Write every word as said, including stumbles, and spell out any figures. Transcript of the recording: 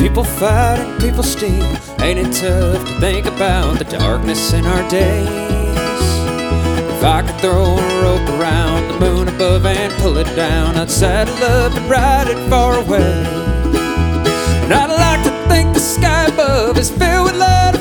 People fight and people steal. Ain't it tough to think about the darkness in our days? If I could throw a rope around the moon above and pull it down, I'd saddle up and ride it far away. And I'd like to think the sky above is filled with light